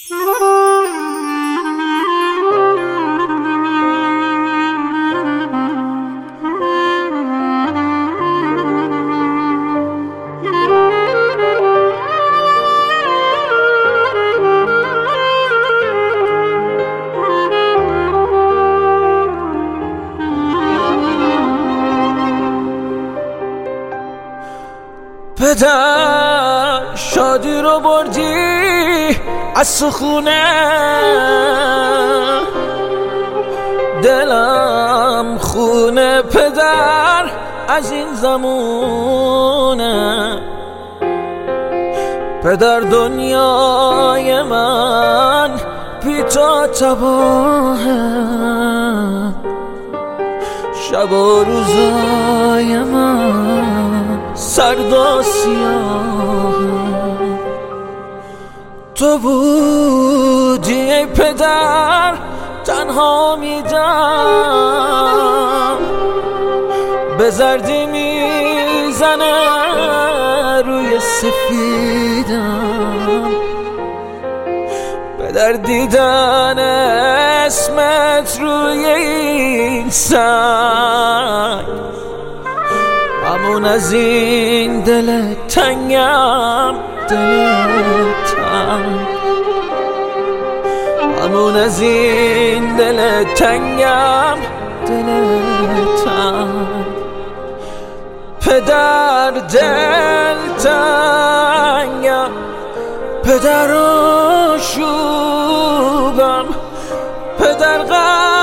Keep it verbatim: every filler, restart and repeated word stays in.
پدر شادی رو بردی از سخونه، دلم خونه پدر از این زمونه. پدر دنیای من بی تو تباهه، شب و روزای من سرد و سیاهه. تو بودی ای پدر تنها میدم، به زردی میزنه روی سفیدم. پدر دیدن اسمت روی این سنگ، همون از این دل تنگم دل تنگ، همون از این دل تنگم دل تنگ. پدر دل تنگم، پدر آشوبم، پدر غم